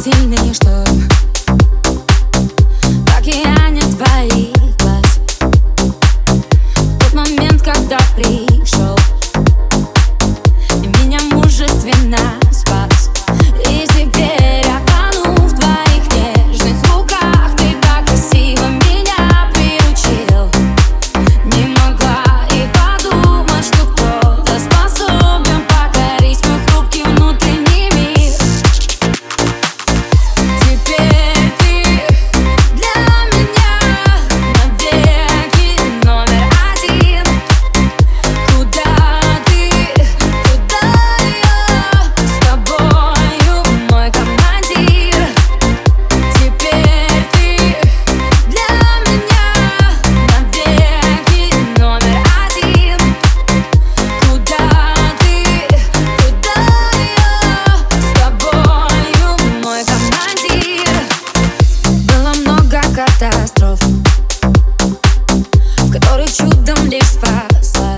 сильный шторм в океане твоих глаз. Тот момент, когда пришел и меня мужественно спас. И теперь я тону в твоих нежных руках. Ты так красиво меня приручил. Не могла и подумать, что кто-то способен покорить мой хрупкий внутренний мир. Теперь ты для меня навеки номер один. Куда ты, туда я с тобою, мой командир. Теперь ты для меня навеки номер один. Куда ты, туда я с тобою, мой командир. Было много катастроф, в которых чудом лишь спаслась.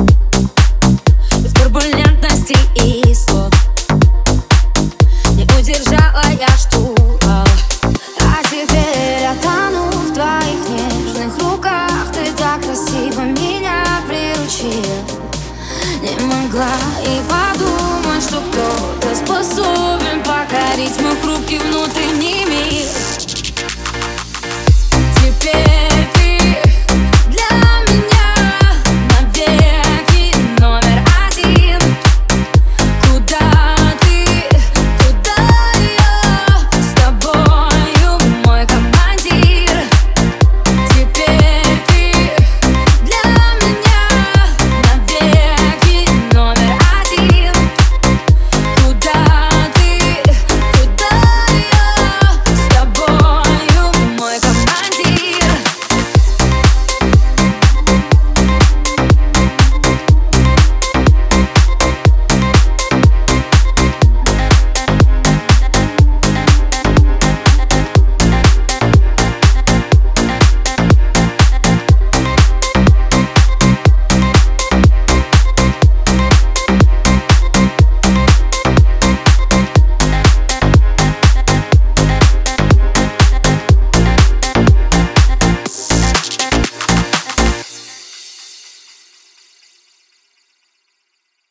В турбулентности и слов не удержала я штурвал. А теперь я тону в твоих нежных руках. Ты так красиво меня приручил. Не могла и подумать, что кто-то способен покорить мой хрупкий внутренний